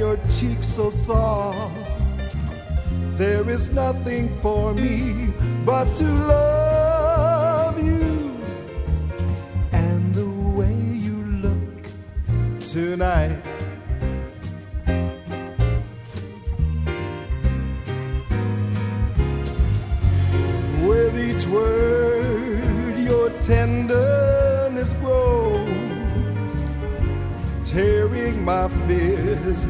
your cheeks so soft. There is nothing for me but to love you. And the way you look tonight, with each word your tenderness grows, tearing my fears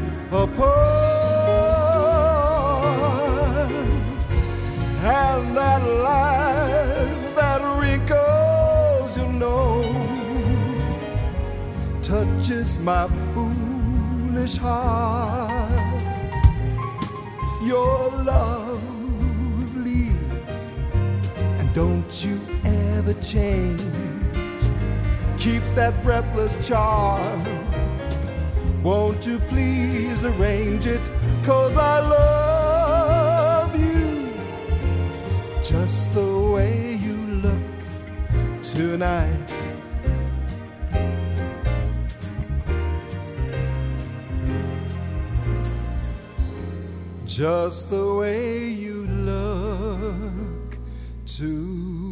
apart. And that laugh that wrinkles your nose touches my foolish heart. You're lovely, and don't you ever change. Keep that breathless charm. Won't you please arrange it? 'Cause I love you just the way you look tonight. Just the way you look tonight.